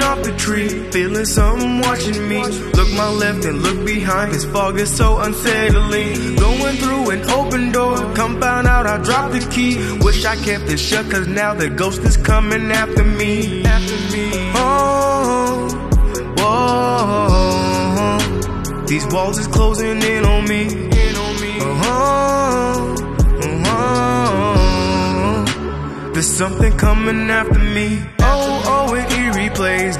off the tree, feeling something watching me. Look my left and look behind, this fog is so unsettling. Going through an open door, come find out I dropped the key. Wish I kept it shut, cause now the ghost is coming after me. Oh, whoa, these walls is closing in on me. There's something coming after me. Oh, oh, an eerie place.